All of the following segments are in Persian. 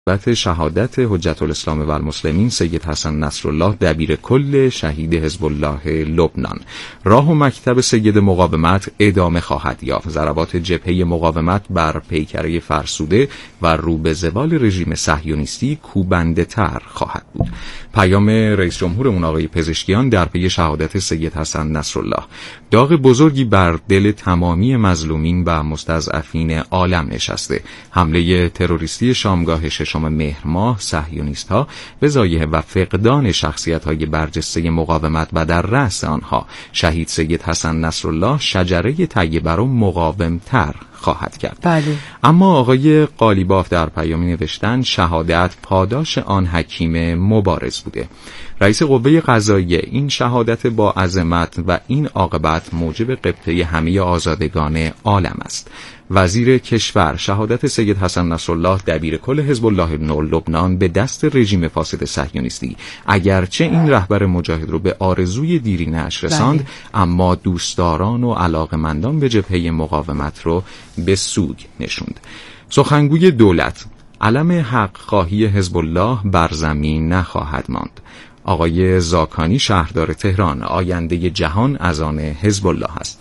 بعد شهادت حجت الاسلام و المسلمین سید حسن نصرالله دبیر کل شهید حزب الله لبنان. راه و مکتب سید مقاومت ادامه خواهد یافت. ضربات جبهه مقاومت بر پیکره فرسوده و رو به زوال رژیم صهیونیستی کوبنده تر خواهد بود. پیام رئیس جمهورمون آقای پزشکیان در پی شهادت سید حسن نصرالله: داغ بزرگی بر دل تمامی مظلومین و مستضعفین عالم نشسته. حمله تروریستی شامگاه ششم مهر ماه صهیونیست‌ها به ضایعه و فقدان شخصیت‌های برجسته مقاومت و در رأس آنها شهید سید حسن نصرالله شجره طیبه را مقاوم‌تر خواهد کرد. بله. اما آقای قالیباف در پیامی نوشتن شهادت پاداش آن حکیم مبارز بوده. رئیس قوه قضاییه: این شهادت با عظمت و این عاقبت موجب غبطه همه آزادگان عالم است. وزیر کشور: شهادت سید حسن نصرالله دبیر کل حزب الله لبنان به دست رژیم فاسد صهیونیستی اگرچه این رهبر مجاهد رو به آرزوی دیرینه‌اش رساند، اما دوستداران و علاقمندان به جبهه مقاومت رو به سوگ نشوند. سخنگوی دولت: علم حق خواهی حزب الله بر زمین نخواهد ماند. آقای زاکانی شهردار تهران: آینده جهان از آن حزب الله است.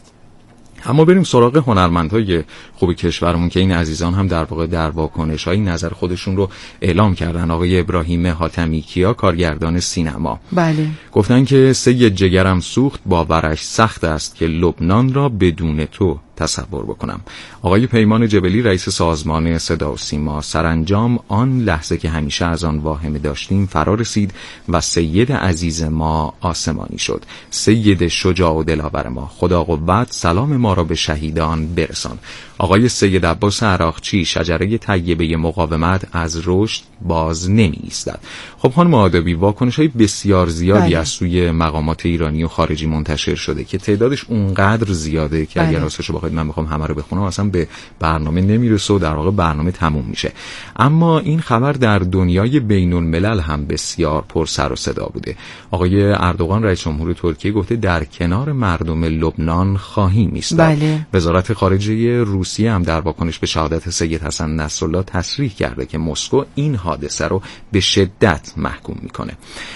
اما بریم سراغ هنرمندهای خوب کشورمون که این عزیزان هم در واقع در واکنش‌های نظر خودشون رو اعلام کردن. آقای ابراهیم حاتمی کیا، کارگردان سینما، بله، گفتن که سید جگرم سوخت، باورش سخت است که لبنان را بدون تو تصور بکنم. آقای پیمان جبلی رئیس سازمان صدا و سیما: سرانجام آن لحظه که همیشه از آن واهمه داشتیم فرا رسید و سید عزیز ما آسمانی شد. سید شجاع و دلاور ما، خدا قوت، سلام ما را به شهیدان برسان. آقای سید عباس عراقچی: شجره طیبه مقاومت از رشد باز نمی ایستد. خب خانم آدابی، واکنش‌های بسیار زیادی از سوی مقامات ایرانی و خارجی منتشر شده که تعدادش اونقدر زیاده که اگر راستش بخواید من بخوام همه رو بخونم اصلا به برنامه نمیرسه و در واقع برنامه تموم میشه. اما این خبر در دنیای بین الملل هم بسیار پر سر و صدا بوده. آقای اردوغان رئیس جمهور ترکیه گفته در کنار مردم لبنان خواهیم ایستاد. وزارت خارجه روسیه هم در واکنش به شهادت سید حسن نصرالله تصریح کرده که مسکو این حادثه رو به شدت محکوم میکنه.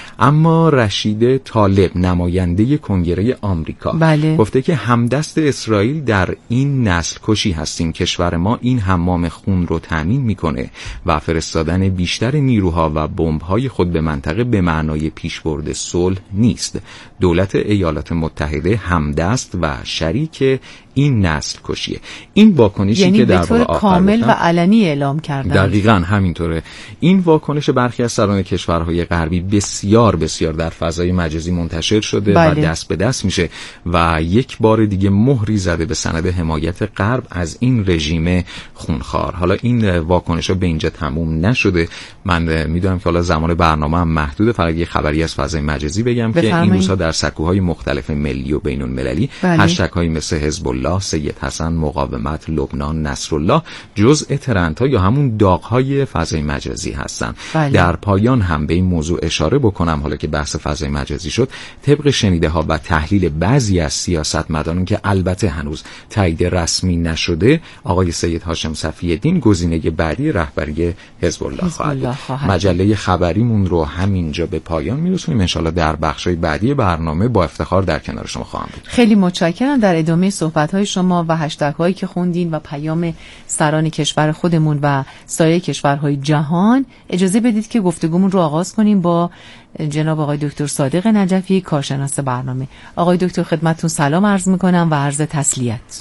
اما رشید طالب نماینده کنگره آمریکا گفته که همدست اسرائیل در این نسل کشی هستیم. کشور ما این حمام خون رو تامین میکنه و فرستادن بیشتر نیروها و بمب‌های خود به منطقه به معنای پیشبرد صلح نیست. دولت ایالات متحده همدست و شریک این نسل کشیه. این واکنشی یعنی که در واقع کامل و علنی اعلام کردن. دقیقاً همینطوره. این واکنش برخی از سران کشورهای غربی بسیار در فضای مجازی منتشر شده و دست به دست میشه و یک بار دیگه مهری زده به سند حمایت غرب از این رژیم خونخوار. حالا این واکنش‌ها به اینجا تموم نشده. من میدونم که حالا زمان برنامه هم محدوده، فقط یه خبری از فضای مجازی بگم که این روزها در سکوهای مختلف ملی و بین المللی هشتگ‌هایی مثل حزب الله، سید حسن، مقاومت، لبنان، نصرالله جزء ترندها یا همون داغ‌های فضای مجازی هستن. در پایان هم به این موضوع اشاره بکنم، حالا که بحث فضای مجازی شد، طبق شنیده ها و تحلیل بعضی از سیاستمداران که البته هنوز تایید رسمی نشده، آقای سید هاشم صفی‌الدین گزینه بعدی رهبری حزب الله خواهد بود. مجله خبریمون رو همینجا به پایان میرسونیم. ان شاءالله در بخش‌های بعدی برنامه با افتخار در کنار شما خواهم بود. خیلی متشکرم. در ادامه صحبت‌های شما و هشتگ‌هایی که خوندین و پیام سران کشور خودمون و سایر کشورهای جهان، اجازه بدید که گفتگومون رو آغاز کنیم با جناب آقای دکتر صادق نجفی، کارشناس برنامه. آقای دکتر خدمتتون سلام عرض میکنم و عرض تسلیت.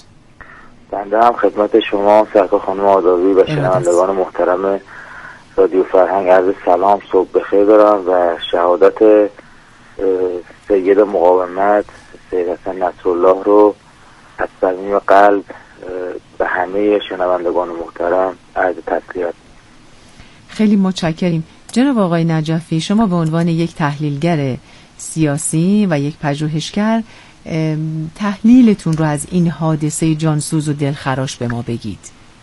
بنده هم خدمت شما سرکار خانم آدابی و شنوندگان محترم رادیو فرهنگ عرض سلام، صبح بخیر دارم و شهادت سید مقاومت سید حسن نصرالله رو از صمیم قلب به همه شنوندگان محترم عرض تسلیت. خیلی متشکریم. جناب آقای نجفی، شما به عنوان یک تحلیلگر سیاسی و یک پژوهشگر تحلیلتون رو از این حادثه جانسوز و دلخراش به ما بگید.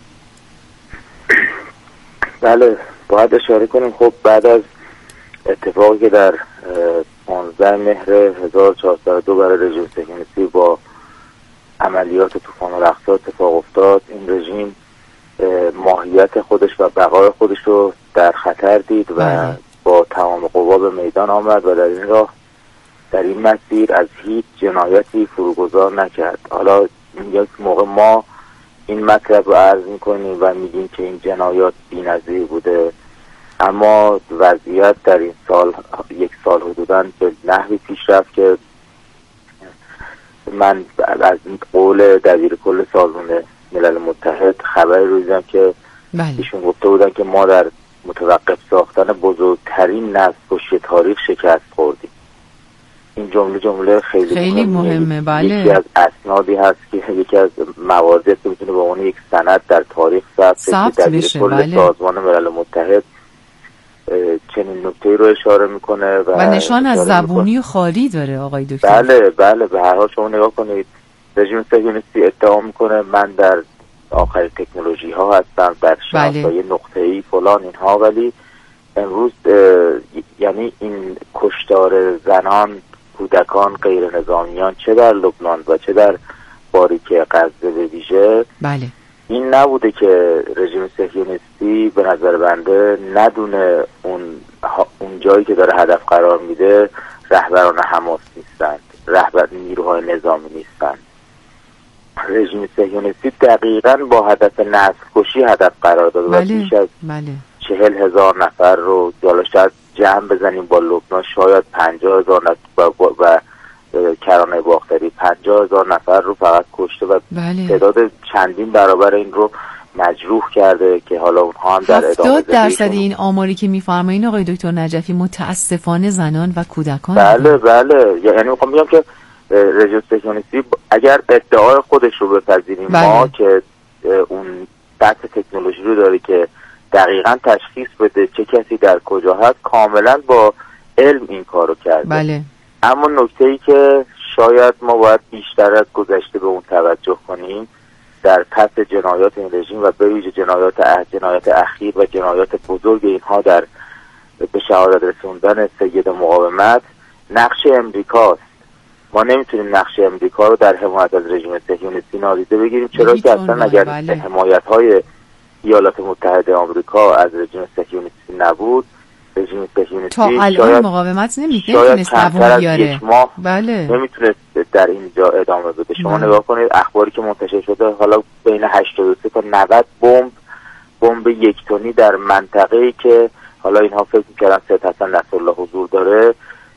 بله، باید اشاره کنیم خب بعد از اتفاقی که در 15 مهر 1402 برای رژیم صهیونیستی با عملیات طوفان الاقصی اتفاق افتاد، این رژیم ماهیت خودش و بقای خودش رو در خطر دید و با تمام قوا به میدان آمد و در این مسیر از هیچ جنایتی فروگذار نکرد. حالا یک موقع ما این مطلب رو عرض میکنیم و میگیم که این جنایات بی‌نظیر بوده، اما وضعیت در این سال، یک سال حدوداً به نحوی پیش رفت که من از قول دبیر کل سازمان ملل متحد خبری رو دیدم که ایشون گفته بودن که ما در متوقف ساختن بزرگترین نسل‌کشی تاریخ شکست خوردیم. این جمله خیلی مهمه. بله. یکی از اسنادی هست که یکی از مواردی که میتونه به عنوان یک سند در تاریخ ثبت بشه. کل سازمان ملل متحد چنین نکته‌ای رو اشاره میکنه و نشان از زبونی خالی داره آقای دکتر. بله به هر حال شما نگاه کنید، رژیم صهیونیستی ادعا میکنه من در آخرین تکنولوژی ها هستم، در شناسایی نقطه‌ای فلان اینها، ولی امروز یعنی این کشتار زنان، کودکان، غیر نظامیان چه در لبنان و چه در باریکه غزه به ویژه، این نبوده که رژیم صهیونیستی به نظر بنده ندونه اون جایی که داره هدف قرار میده رهبران حماس نیستند، رهبر نیروهای نظامی نیستند. رژیم صهیونیستی دقیقاً با هدف نسل کشی هدف قرار داده و بیش از 40,000 نفر رو حالا شاید جمع بزنیم با لبنان شاید 50,000 نفر و کرانه باختری 50,000 نفر رو فقط کشته و تعداد چندین برابر این رو مجروح کرده که حالا اونها هم در ادامه 70% این آماری که میفرمایین آقای دکتر نجفی متاسفانه زنان و کودکان. بله یعنی میخوام بگم که رژیم صهیونیستی اگر ادعای خودش رو بپذیریم ما که اون سطح تکنولوژی رو داره که دقیقاً تشخیص بده چه کسی در کجا هست، کاملا با علم این کارو کرده. اما نکته‌ای که شاید ما باید بیشتر از گذشته به اون توجه کنیم در پس جنایات این رژیم و به ویژه جنایات اخیر و جنایات بزرگ اینها در به شهادت رسوندن سید مقاومت نقش امریکاست. ما نمیتونیم نقش امریکا رو در حمایت از رژیم صهیونیستی نادیده بگیریم، چرا که اصلا اگر حمایت‌های ایالات متحده آمریکا از رژیم صهیونیستی نبود، رژیم صهیونیستی تا الان مقاومت نمیتونست دوام بیاره. نمیتونست در اینجا ادامه بده. شما نگاه کنید اخباری که منتشر شده، حالا بین 83 تا 90 بمب 1 تنی در منطقه‌ای که حالا اینها فکر می‌کردن سید حسن نصرالله حضور داره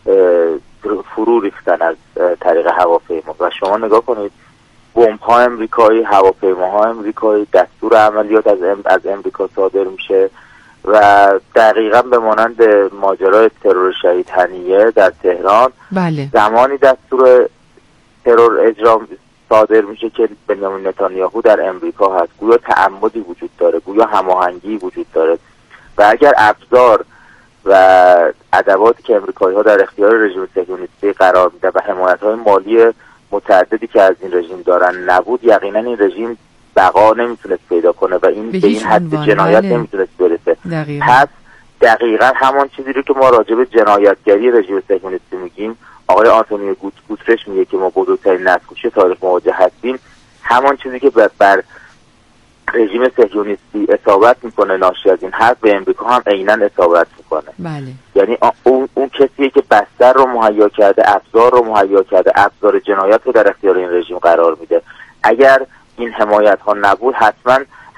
فرو ریختن از طریق هواپیما. و شما نگاه کنید بمب‌ها امریکایی، هواپیماها امریکایی، دستور عملیات از امریکا صادر میشه و دقیقاً به مانند ماجرای ترور شهید هنیه در تهران زمانی دستور ترور اجرا صادر میشه که بنیامین نتانیاهو در امریکا هست، گویا تعمدی وجود داره، گویا هماهنگی وجود داره و اگر ابزار و ادواتی که امریکایی‌ها در اختیار رژیم صهیونیستی قرار میده و حمایت‌های مالی متعددی که از این رژیم دارن نبود، یقینا این رژیم بقا نمیتونست پیدا کنه و این به این حد جنایت نمیتونست برسه. پس دقیقاً همان چیزی رو که ما راجع به جنایتگری رژیم صهیونیستی میگیم، آقای آنتونیو گوترش میگه که ما بزرگترین نسل‌کشی تاریخ مواجه هستیم، همان چیزی که بر رژیم صهیونیستی اصابت میکنه ناشی از این حرف به امریکا هم عیناً اصابت میکنه. یعنی اون کسیه که بستر رو مهیا کرده، ابزار رو مهیا کرده، ابزار جنایت رو در اختیار این رژیم قرار میده. اگر این حمایت ها نبود حتما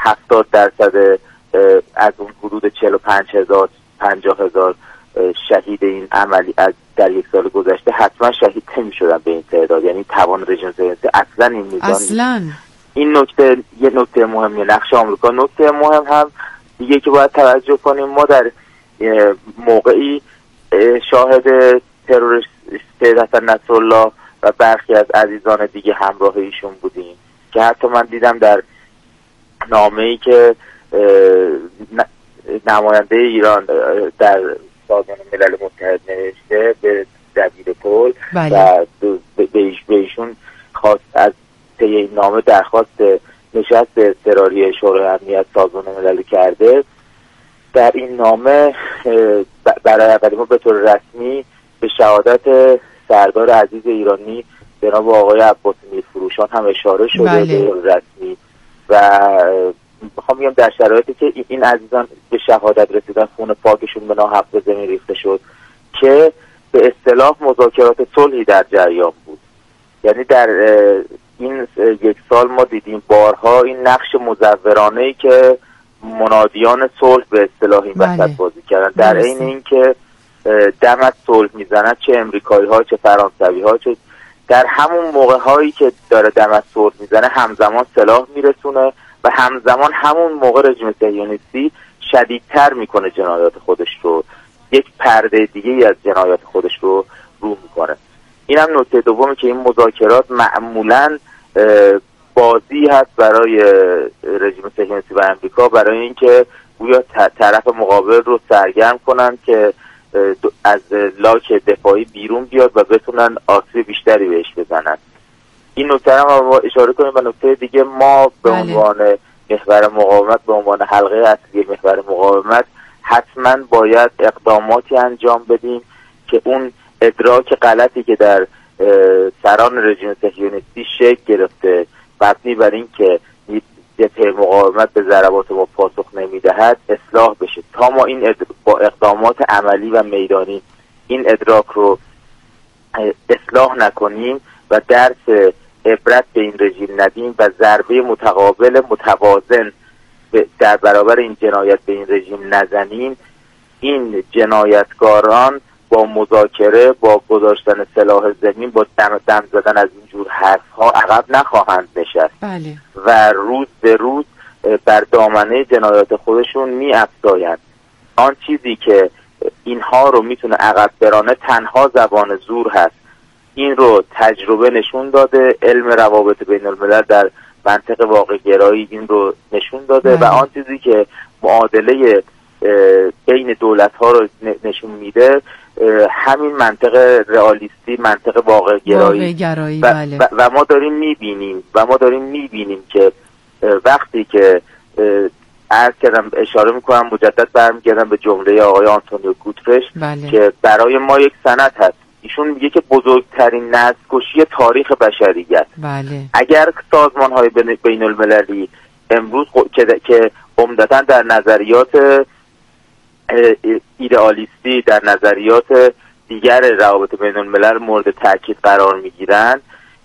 70% از اون حدود 45,000 50,000 شهید این عملی از در یک سال گذشته حتما شهید نمی‌شدن به این تعداد. یعنی توان رژیم صهیونیستی اصلا این میزان این نکته یه نکته مهمی نقش آمریکا. نکته مهم هم دیگه که باید توجه کنیم، ما در موقعی شاهد ترور سید حسن نصرالله و برخی از عزیزان دیگه همراه ایشون بودیم که حتی من دیدم در نامه‌ای که نماینده ایران در سازمان ملل متحد نوشته به دبیر کل و به ایشون خواست از طی این نامه درخواست نشست اضطراری شورای امنیت سازمان ملل کرده. در این نامه برای اولین بار به طور رسمی به شهادت سردار عزیز ایرانی جناب آقای عباس میرفروشان هم اشاره شده به طور رسمی و میخوام بگم در شرایطی که این عزیزان به شهادت رسیدن، خون پاکشون به ناحق به زمین ریخته شد، که به اصطلاح مذاکرات صلحی در جریان بود. یعنی در این 1 سال ما دیدیم بارها این نقش مزورانه‌ای که منادیان صلح به اصطلاح این وسط بازی کردن، در عین اینکه دم از صلح میزنن، چه امریکایی‌ها چه فرانسوی‌ها، چه در همون موقع‌هایی که داره دم از صلح میزنه همزمان سلاح میرسونه و همزمان همون موقع رژیم صهیونیستی شدیدتر میکنه جنایات خودش رو، یک پرده دیگه از جنایات خودش رو میکنه. این هم نکته دومی که این مذاکرات معمولاً بازی هست برای رژیم صهیونیستی و امریکا، برای اینکه گویا طرف مقابل رو سرگرم کنن که از لاک دفاعی بیرون بیاد و بتونن آسیب بیشتری بهش بزنن. این نکته هم اشاره کنیم. و نکته دیگه، ما به عنوان محور مقاومت، به عنوان حلقه اصلی محور مقاومت، حتما باید اقداماتی انجام بدیم که اون ادراک غلطی که در سران رژیم صهیونیستی شکل گرفته مبنی بر این که جبهه مقاومت به ضربات ما پاسخ نمیدهد اصلاح بشه. تا ما این با اقدامات عملی و میدانی این ادراک رو اصلاح نکنیم و درس عبرت به این رژیم ندیم و ضربه متقابل متوازن در برابر این جنایت به این رژیم نزنیم، این جنایتکاران با مذاکره، با گذاشتن سلاح زمین، با دم زدن از اینجور حرفها عقب نخواهند نشست. بله. و روز به روز بر دامنه جنایات خودشون می‌افزایند. آن چیزی که اینها رو میتونه عقب برانه تنها زبان زور هست. این رو تجربه نشون داده، علم روابط بین الملل در منطق واقع گرایی این رو نشون داده. و آن چیزی که معادله بین دولت ها رو نشون میده همین منطق رئالیستی، منطق واقع گرایی. بله. و ما داریم میبینیم که وقتی که عرض کردم، اشاره میکنم مجدد برمیگردم به جمله آقای آنتونیو گوترش، بله. که برای ما یک سند هست. ایشون میگه که بزرگترین نسل‌کشی تاریخ بشریت. بله. اگر سازمان‌های بین المللی امروز که عمدتاً در نظریات ایدئالیستی، در نظریات دیگر روابط بین الملل مورد تاکید قرار میگیرن،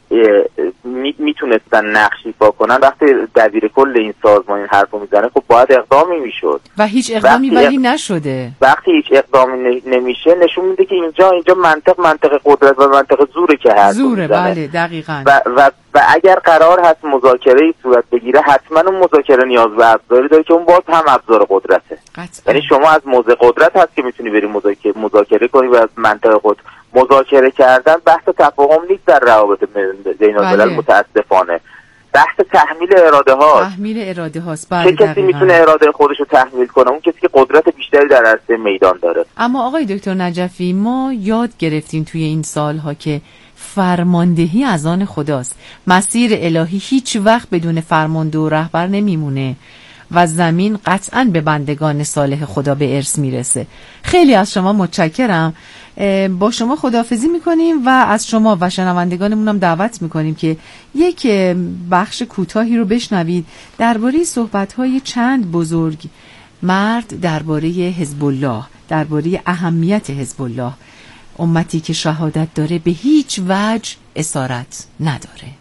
میتونستن نقش ایفا کنن، وقتی دبیر کل این سازمان این حرفو میزنه خب باید اقدامی میشد و هیچ اقدامی ولی نشده. وقتی هیچ اقدامی نمیشه نشون میده که اینجا منطق قدرت و منطق زوره که حرف زوره. بله دقیقاً. و اگر قرار هست مذاکره صورت بگیره، حتما اون مذاکره نیاز به ابزاری داره که اون باز هم ابزار قدرته. یعنی شما از موضع قدرت هست که میتونی بری مذاکره کنی و از منطق قدرت. مذاکره کردن بحث تفاهم نیست در روابط بین الملل. متاسفانه بحث تحمیل اراده هاست. چه کسی میتونه اراده خودش رو تحمیل کنه؟ اون کسی که قدرت بیشتری در عرصه میدان داره. اما آقای دکتر نجفی، ما یاد گرفتیم توی این سالها که فرماندهی از آن خداست. مسیر الهی هیچ وقت بدون فرمانده و رهبر نمیمونه و زمین قطعاً به بندگان صالح خدا به ارث میرسه. خیلی از شما متشکرم. با شما خداحافظی میکنیم و از شما و شنوندگانمون هم دعوت میکنیم که یک بخش کوتاهی رو بشنوید درباره صحبت‌های چند بزرگ مرد درباره حزب الله، درباره اهمیت حزب الله، امتی که شهادت داره به هیچ وجه اسارت نداره.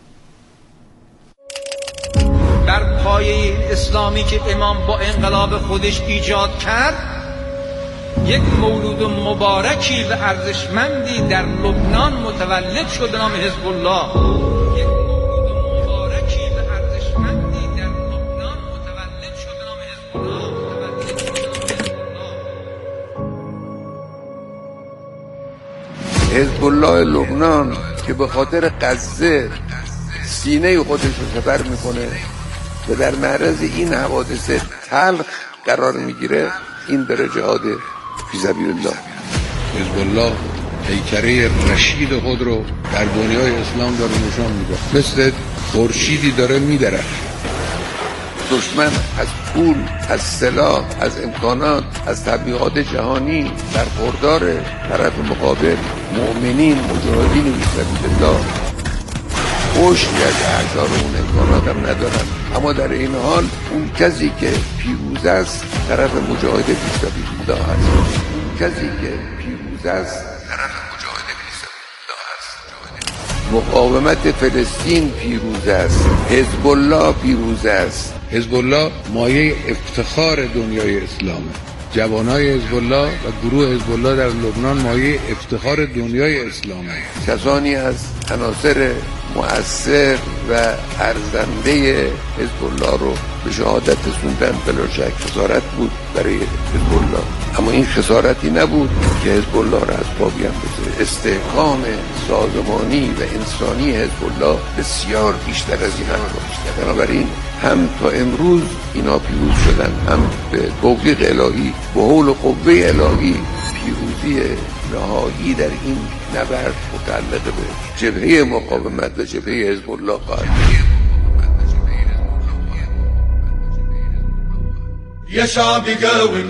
بر پایه اسلامی که امام با انقلاب خودش ایجاد کرد، یک مولود مبارکی و ارزشمندی در لبنان متولد شد به نام حزب الله. یک مولود مبارکی و ارزشمندی در لبنان متولد شد به نام حزب الله. حزب الله لبنان که به خاطر غزه سینه خودش رو سپر میکنه و در معرض این حوادث تلخ قرار میگیره، این داره جهاد فی سبیل الله. حزب الله پیکره رشید خود رو در دنیای اسلام داره نشان میده، مثل خورشیدی داره میدره. دشمن از پول، از سلاح، از امکانات، از تبلیغات جهانی برخوردار. طرف مقابل مؤمنین، مجاهدین فی سبیل الله خوش از اعضار اون امکانات هم ندارن. اما در این حال اون کسی که پیروز است طرف مجاهد فی سبیل الله است. اون کسی که پیروز است طرف مجاهد فی سبیل الله است. مقاومت فلسطین پیروز است. حزب الله پیروز است. حزب الله مایه افتخار دنیای اسلامه. جوانای حزب الله و گروه حزب الله در لبنان مایه افتخار دنیای اسلامه. کسانی از عناصر مؤثر و ارزنده حزب الله رو به شهادت رسوندن. بلا شک خسارت بود برای حزب الله، اما این خسارتی نبود که حزب الله را از پا بیندازه. استحکام سازمانی و انسانی حزب الله بسیار بیشتر از این است. بنابراین هم تا امروز اینا پیروز شدن، هم به توفیق الهی، به حول و قوه الهی پیروزی نهایی در این نبرد متعلق به جبهه مقاومت و جبهه حزب الله خواهد بود. يا شعبي قاوم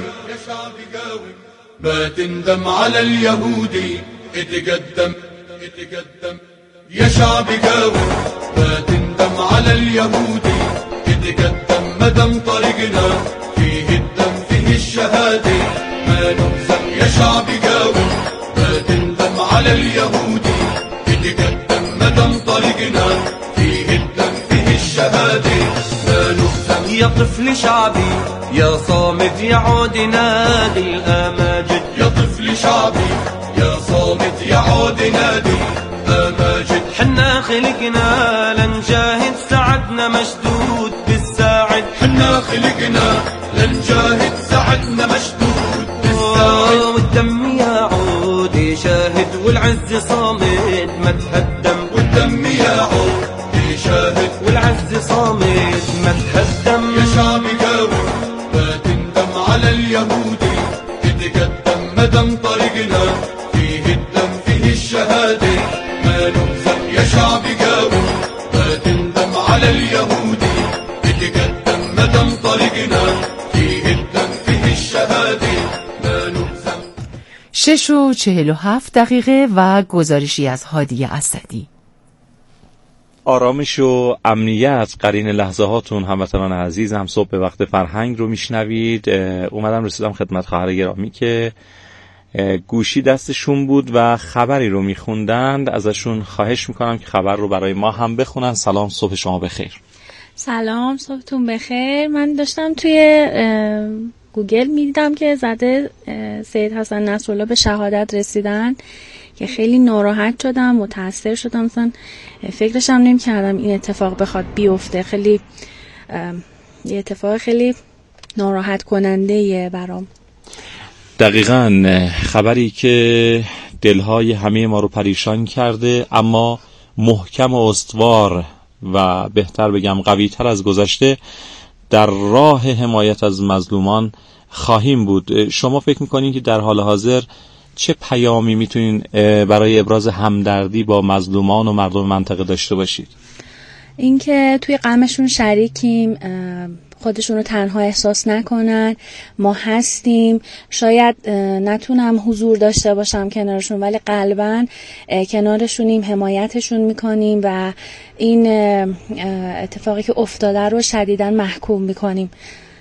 ما تندم على اليهودي اتقدم يا شعبي قاوم ما تندم على اليهودي اتقدم مدام طريقنا فيه الدم فيه الشهادة ما نهزم يا شعبي قاوم ما تندم على اليهودي اتقدم مدام طريقنا فيه الدم فيه الشهادة ما نهزم يا طفل شعبي يا صامت يا عود نادي الأماجد يا طفل شعبي يا صامت يا عود نادي أماجد حنا خلقنا لنجاهد سعدنا مشدود بالساعد حنا خلقنا لنجاهد سعدنا مشدود بالساعد والدم يا عود يشاهد والعز صامد ما تهدم والدم يا عود يشاهد والعز صامد ما تهدم يا شعبي قاوم ما تندم على اليهودي اتقدم مدام طريقنا فيه الدم فيه الشهادة ما نهزم يا شعبي قاوم ما تندم على اليهودي اتقدم مدام طريقنا فيه الدم فيه الشهادة ما نهزم. 6:47 و گزارشی از هادی اسدی. آرامش و امنیت قرین لحظه هاتون هموطنان عزیز. هم صبح به وقت فرهنگ رو میشنوید. اومدم رسیدم خدمت خواهر گرامی که گوشی دستشون بود و خبری رو میخوندند. ازشون خواهش میکنم که خبر رو برای ما هم بخونن. سلام، صبح شما بخیر. سلام، صبحتون بخیر. من داشتم توی گوگل میدیدم که زده سید حسن نصرالله به شهادت رسیدن که خیلی ناراحت شدم، متاثر شدم. مثلا فکرشم نمی‌کردم این اتفاق بخواد بیفته. خیلی یه اتفاق خیلی ناراحت کننده برام. دقیقاً خبری که دلهای همه ما رو پریشان کرده، اما محکم و استوار و بهتر بگم قوی‌تر از گذشته در راه حمایت از مظلومان خواهیم بود. شما فکر می‌کنین که در حال حاضر چه پیامی میتونین برای ابراز همدردی با مظلومان و مردم منطقه داشته باشید؟ اینکه توی غمشون شریکیم، خودشون رو تنها احساس نکنن، ما هستیم. شاید نتونم حضور داشته باشم کنارشون، ولی قلباً کنارشونیم، حمایتشون میکنیم و این اتفاقی که افتاده رو شدیداً محکوم میکنیم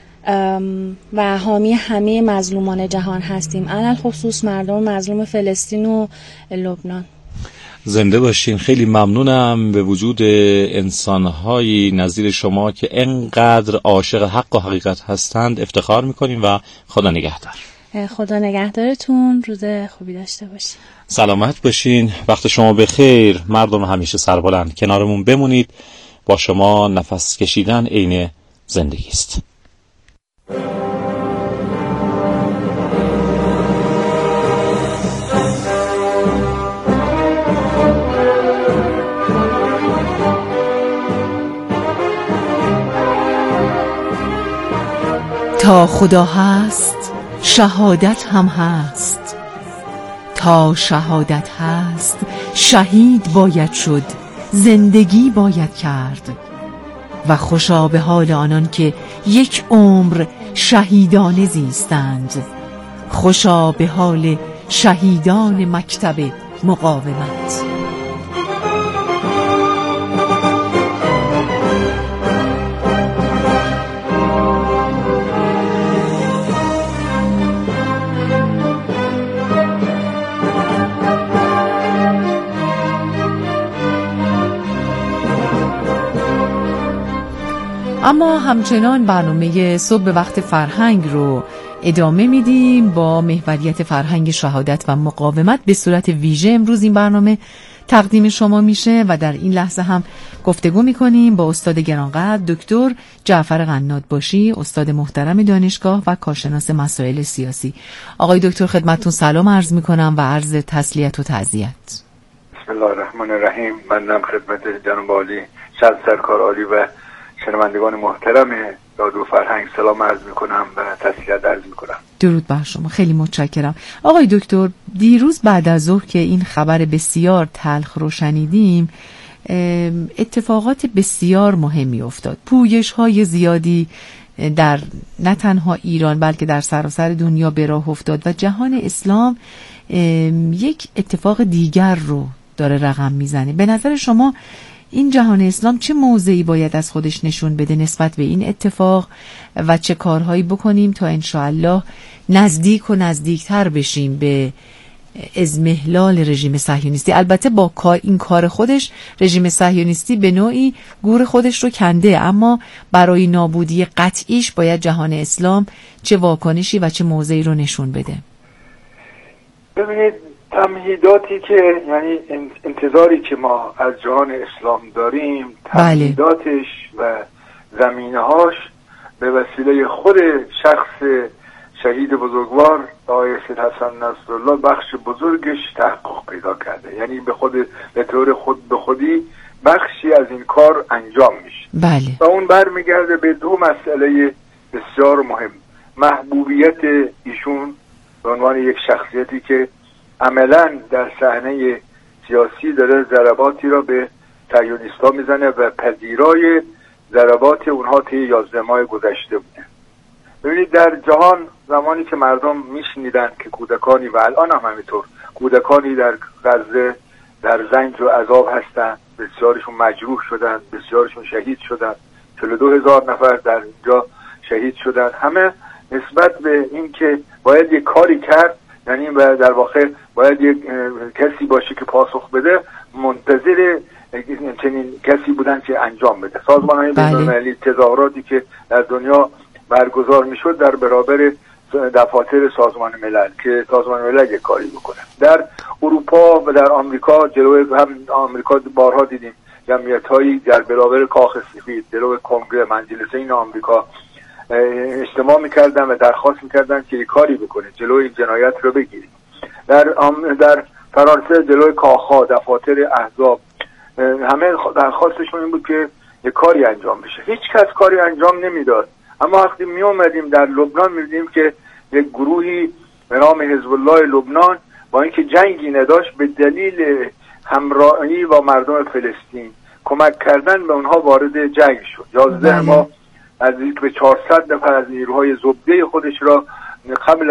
و حامی همه مظلومان جهان هستیم، علل خصوص مردم مظلوم فلسطین و لبنان. زنده باشین. خیلی ممنونم به وجود انسان‌هایی نظیر شما که انقدر عاشق حق و حقیقت هستند افتخار می‌کنیم و خدا نگهدار. خدا نگهدارتون. روز خوبی داشته باشین. سلامت باشین. وقت شما بخیر. مردم همیشه سربلند. کنارمون بمونید. با شما نفس کشیدن عین زندگی است. تا خدا هست شهادت هم هست، تا شهادت هست شهید باید شد، زندگی باید کرد. و خوشا به حال آنان که یک عمر شهیدانه زیستند، خوشا به حال شهیدان مکتب مقاومت. اما همچنان برنامه صبح به وقت فرهنگ رو ادامه میدیم با محوریت فرهنگ شهادت و مقاومت. به صورت ویژه امروز این برنامه تقدیم شما میشه و در این لحظه هم گفتگو میکنیم با استاد گرانقدر دکتر جعفر قناد باشی، استاد محترم دانشگاه و کارشناس مسائل سیاسی. آقای دکتر خدمتتون سلام عرض میکنم و عرض تسلیت و تعزیت. بسم الله الرحمن الرحیم. منم خدمت جناب عالی سرکار عالی و شنوندگان محترم رادیو فرهنگ سلام عرض میکنم و تسلیت عرض میکنم. درود بر شما، خیلی متشکرم. آقای دکتر، دیروز بعد از ظهر که این خبر بسیار تلخ رو شنیدیم، اتفاقات بسیار مهمی افتاد. پویش‌های زیادی در نه تنها ایران بلکه در سراسر دنیا به راه افتاد و جهان اسلام یک اتفاق دیگر رو داره رقم میزنه. به نظر شما این جهان اسلام چه موضعی باید از خودش نشون بده نسبت به این اتفاق و چه کارهایی بکنیم تا انشاءالله نزدیک و نزدیکتر بشیم به اضمحلال رژیم صهیونیستی؟ البته با این کار خودش رژیم صهیونیستی به نوعی گور خودش رو کنده، اما برای نابودی قطعیش باید جهان اسلام چه واکنشی و چه موضعی رو نشون بده؟ ببینید، تمهیداتی که یعنی انتظاری که ما از جهان اسلام داریم، تمهیداتش و زمینه‌هاش به وسیله خود شخص شهید بزرگوار آقای سید حسن نصرالله بخش بزرگش تحقق پیدا کرده. یعنی به طور خود به خودی بخشی از این کار انجام میشه. بله. و اون برمیگرده به دو مسئله بسیار مهم: محبوبیت ایشون به عنوان یک شخصیتی که عملاً در صحنه سیاسی داره ضرباتی را به صهیونیست‌ها میزنه و پذیرای ضربات اونها طی 11 ماه گذشته بوده. ببینید، در جهان زمانی که مردم میشنیدن که کودکانی و الان هم همینطور کودکانی در غزه در زنج و عذاب هستن، بسیارشون مجروح شدن، بسیارشون شهید شدن، 42,000 نفر در اینجا شهید شدن، همه نسبت به این که باید یک کاری کرد، یعنی در واقع باید یک کسی باشه که پاسخ بده، منتظر چنین کسی بودن که انجام بده. سازمان‌های بین‌المللی تظاهراتی که در دنیا برگزار میشد در برابر دفاتر سازمان ملل که سازمان ملل یک کاری بکنه. در اروپا و در آمریکا، جلوی هم آمریکا بارها دیدیم جمعیت‌هایی در برابر کاخ سفید، جلوی کنگره مجلسین آمریکا اجتماع میکردن و درخواست میکردن که یک کاری بکنه، جلوی این جنایت رو بگیریم. در فرانسه جلوی کاخ‌ها، دفاتر احزاب، همه درخواستشون این بود که یک کاری انجام بشه. هیچ کس کاری انجام نمیداد. اما وقتی می اومدیم در لبنان می‌دیدیم که یک گروهی به نام حزب الله لبنان با اینکه جنگی نداشت، به دلیل همراهی با مردم فلسطین کمک کردن به اونها وارد جنگ شد. 11 ماه از به 400 نفر از نیروهای زبده خودش را قبل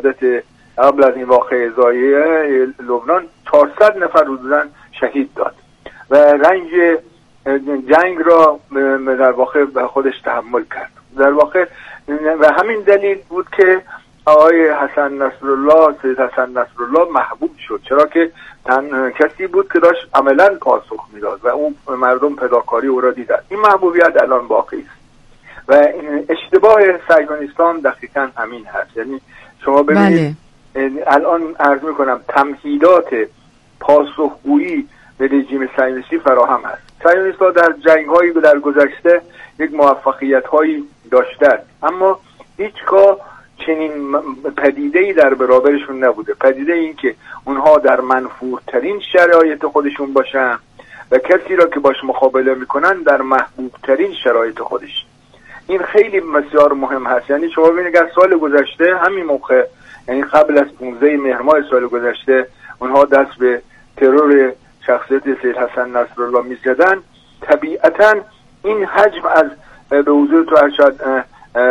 از این واقعه ضایعه لبنان 400 نفر حدوداً شهید داد و رنج جنگ را در واقع به خودش تحمل کرد. در واقع و همین دلیل بود که آقای حسن نصرالله، سید حسن نصرالله محبوب شد، چرا که کسی بود که داشت عملاً پاسخ میداد و اون مردم فداکاری او را دیدن. این محبوبیت الان باقی است و اشتباه صهیونیستان دقیقاً همین هست. یعنی شما ببینید الان عرض میکنم تمهیدات پاسخگویی به رژیم صهیونیستی فراهم است. صهیونیست‌ها در جنگ‌هایی در گذشته یک موفقیت‌هایی داشتند، اما هیچگاه چنین پدیده‌ای در برابرشون نبوده. پدیده این که اونها در منفورترین شرایط خودشون باشن و کسی را که باش مقابله میکنن در محبوبترین شرایط خودش. این خیلی بسیار مهم هست. یعنی شما ببینید اگر سال گذشته همین موقع، یعنی قبل از 15 مهر ماه سال گذشته، اونها دست به ترور شخصیت سید حسن نصرالله میزدن، طبیعتاً این حجم از به حضور تو ارشد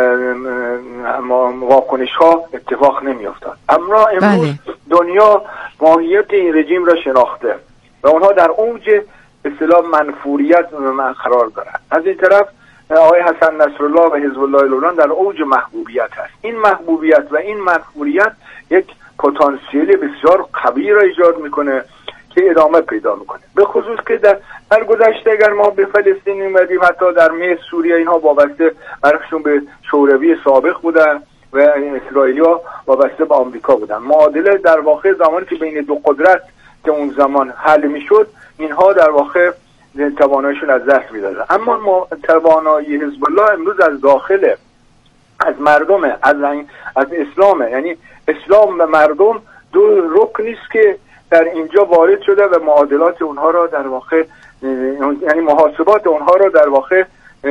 واکنش ها اتفاق نمی افتاد. اما امروز دنیا ماهیت این رژیم را شناخته و اونها در اوج اصطلاح منفوریت قرار دارند. از این طرف آقای حسن نصرالله و حزب الله لبنان در اوج محبوبیت هست. این محبوبیت و این منفوریت یک پتانسیل بسیار قوی را ایجاد میکنه که ادامه پیدا میکنه. به خصوص که در گذشته اگر ما به فلسطین می‌آمدیم، حتی در مصر، سوریه، اینها وابسته برخشون به شوروی سابق بودن و اسرائیلیا وابسته به آمریکا بودن. معادله در واقع زمانی که بین دو قدرت که اون زمان حل میشد، اینها در واقع تواناییشون از دست میدادن. اما توانایی حزب الله امروز از داخل، از مردم، از اسلامه. یعنی اسلام و مردم دو رکنی است که در اینجا وارد شده و معادلات اونها را در واقع، یعنی محاسبات اونها را در واقع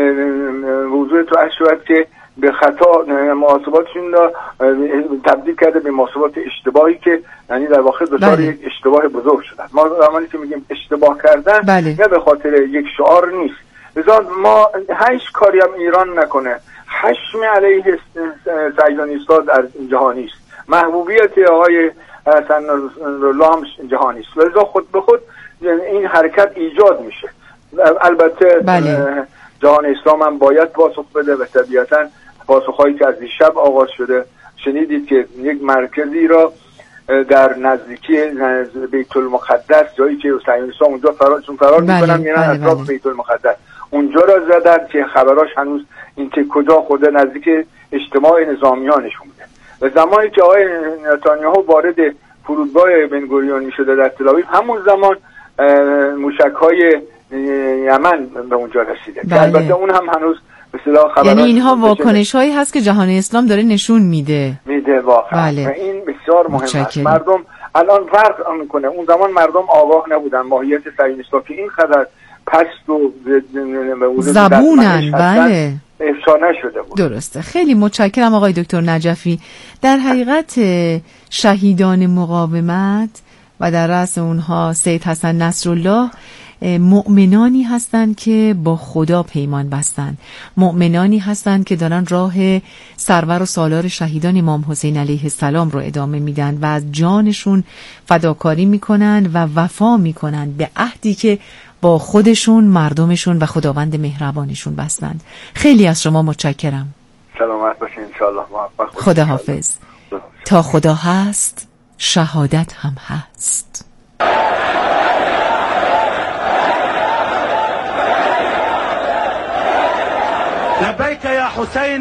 موضوع تو شد که به خطا محاسباتشون را تبدیل کرده به محاسبات اشتباهی که یعنی در واقع دچار یک اشتباه بزرگ شدن. ما زمانی که میگیم اشتباه کردن نه به خاطر یک شعار نیست. لذا ما هیچ کاری هم ایران نکنه، خشم علیه صهیونیست‌ها در جهانی است. محبوبیت آقای حسن نصرالله هم جهانی است. لذا خود به خود این حرکت ایجاد میشه. البته جهان اسلام هم باید پاسخ بده و طبیعتا پاسخهایی که از دیشب آغاز شده، شنیدید که یک مرکزی را در نزدیکی بیت المقدس، جایی که صهیونیست‌ها اونجا فرار میکنن میرن اطراف بیت المقدس، اونجا را زدن که خبراش هنوز این که کجا خورده نزدیک اجتماع نظامیانشون بوده. و زمانی که آقای نتانیاهو وارد فرودگاه بنگوریون میشده در تل‌آویو، همون زمان موشک‌های یمن به اونجا رسیده که البته اون هم هنوز به اصطلاح خبرات، یعنی اینها واکنش‌هایی هست که جهان اسلام داره نشون میده واقعا. و این بسیار مهم است. مردم الان فرق میکنه. اون زمان مردم آگاه نبودن ماهیت صهیونیست‌ها که این قدر پست و زبونن افشا نشده بود. درسته. خیلی متشکرم آقای دکتر نجفی. در حقیقت شهیدان مقاومت و در رأس اونها سید حسن نصرالله مؤمنانی هستند که با خدا پیمان بستند، مؤمنانی هستند که دارن راه سرور و سالار شهیدان امام حسین علیه السلام رو ادامه میدن و از جانشون فداکاری میکنن و وفا میکنن به عهدی که با خودشون، مردمشون و خداوند مهربانشون بستند. خیلی از شما متشکرم. سلامت باشین انشاءالله. خدا حافظ. تا خدا هست شهادت هم هست. لبيك يا حسين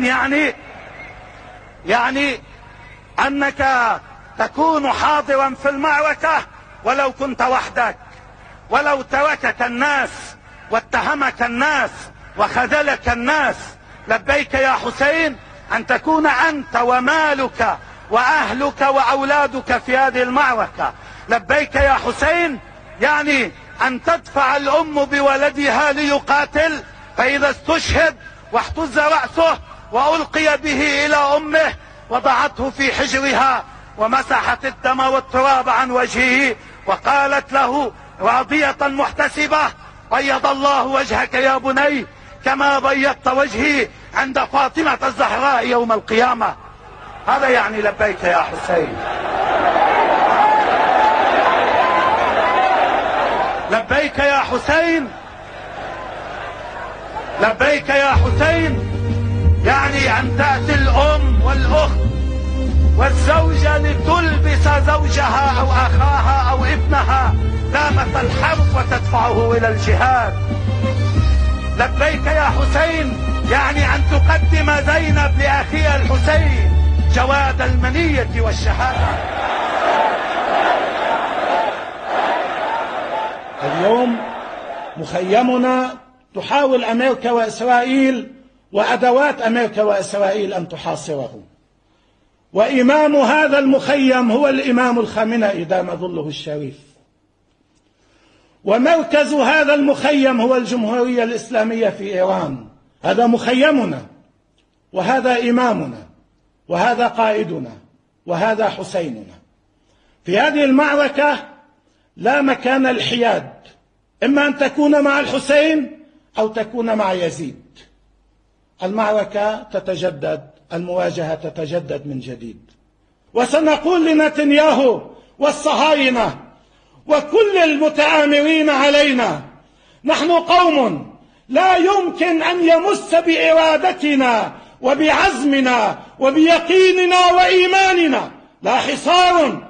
يعني أنك تكون حاضرا في المعركة ولو كنت وحدك، ولو تركك الناس واتهمك الناس وخذلك الناس. لبيك يا حسين أن تكون أنت ومالك وأهلك وأولادك في هذه المعركة. لبيك يا حسين يعني أن تدفع الأم بولدها ليقاتل، فإذا استشهد واحتز رأسه وألقي به إلى أمه وضعته في حجرها ومسحت الدم والتراب عن وجهه وقالت له راضية محتسبة: بيض الله وجهك يا بني كما بيضت وجهي عند فاطمة الزهراء يوم القيامة. هذا يعني لبيك يا حسين. لبيك يا حسين. لبيك يا حسين يعني أن تأتي الأم والأخت والزوجة لتلبس زوجها أو أخاها أو ابنها لامة الحرب وتدفعه إلى الجهاد. لبيك يا حسين يعني أن تقدم زينب لأخيها الحسين جواد المنية والشهادة. اليوم مخيمنا تحاول أمريكا وإسرائيل وأدوات أمريكا وإسرائيل أن تحاصره، وإمام هذا المخيم هو الإمام الخامنئي دام ظله الشريف، ومركز هذا المخيم هو الجمهورية الإسلامية في إيران. هذا مخيمنا، وهذا إمامنا، وهذا قائدنا، وهذا حسيننا. في هذه المعركة لا مكان الحياد، إما أن تكون مع الحسين أو تكون مع يزيد. المعركة تتجدد، المواجهة تتجدد من جديد. وسنقول لنتنياهو والصهاينة وكل المتآمرين علينا: نحن قوم لا يمكن أن يمس بإرادتنا وبعزمنا وبيقيننا وإيماننا لا حصار